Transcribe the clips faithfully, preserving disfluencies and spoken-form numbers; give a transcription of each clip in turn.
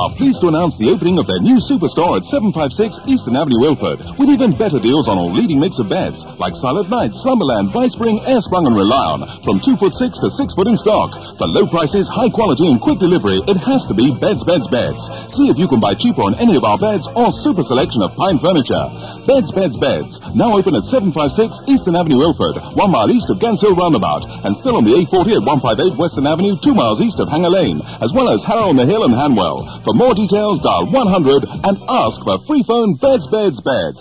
are pleased to announce the opening of their new superstore at seven five six Eastern Avenue, Ilford, with even better deals on all leading mix of beds, like Silent Night, Slumberland, Vicepring, Airsprung and Relion, from two foot six to six foot in stock. For low prices, high quality and quick delivery, it has to be Beds, Beds, Beds. See if you can buy cheaper on any of our beds or super selection of pine furniture. Beds, Beds, Beds, now open at seven five six Eastern Avenue, Ilford, one mile east of Gans Hill Roundabout, and still on the A forty at one five eight Western Avenue, two miles east of Hanger Lane, as well as Harrow on the Hill and Hanwell. For more details, dial one hundred and ask for free phone Beds, Beds, Beds.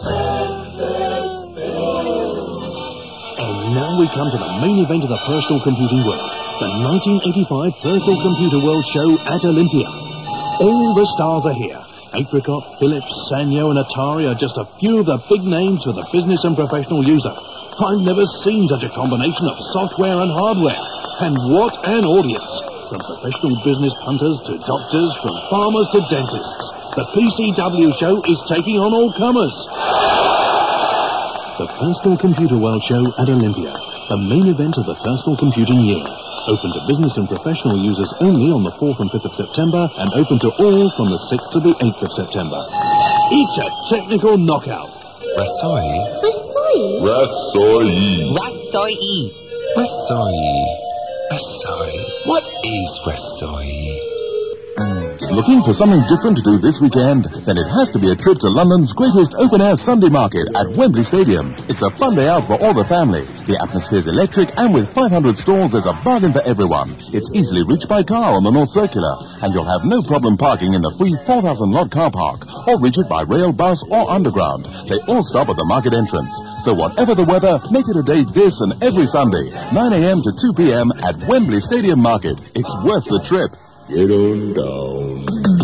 And now we come to the main event of the personal computing world, the nineteen eighty-five Personal Computer World Show at Olympia. All the stars are here. Apricot, Philips, Sanyo and Atari are just a few of the big names for the business and professional user. I've never seen such a combination of software and hardware. And what an audience! From professional business punters to doctors, from farmers to dentists. The P C W show is taking on all comers. The Personal Computer World Show at Olympia, the main event of the personal computing year. Open to business and professional users only on the fourth and fifth of September, and open to all from the sixth to the eighth of September. It's a technical knockout. Rasoi. Rasoi. Rasoi. Rasoi. Rasoi. Rasoi. What is Rasoi? Looking for something different to do this weekend? Then it has to be a trip to London's greatest open-air Sunday market at Wembley Stadium. It's a fun day out for all the family. The atmosphere's electric, and with five hundred stalls, there's a bargain for everyone. It's easily reached by car on the North Circular, and you'll have no problem parking in the free four thousand lot car park, or reach it by rail, bus, or underground. They all stop at the market entrance. So whatever the weather, make it a day this and every Sunday, nine a m to two p m at Wembley Stadium Market. It's worth the trip. Get on down.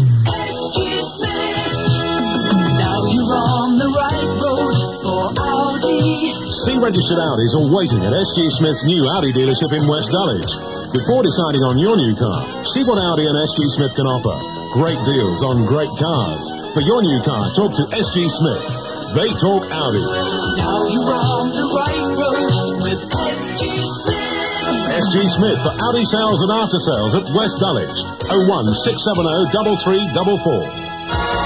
Now you're on the right road for Audi. See registered Audis are waiting at S G Smith's new Audi dealership in West Dulwich. Before deciding on your new car, see what Audi and S G Smith can offer. Great deals on great cars. For your new car, talk to S G Smith. They talk Audi. Now you're on the right road with S G Smith. S G Smith for Audi sales and after sales at West Dulwich. oh one six seven oh three three four four.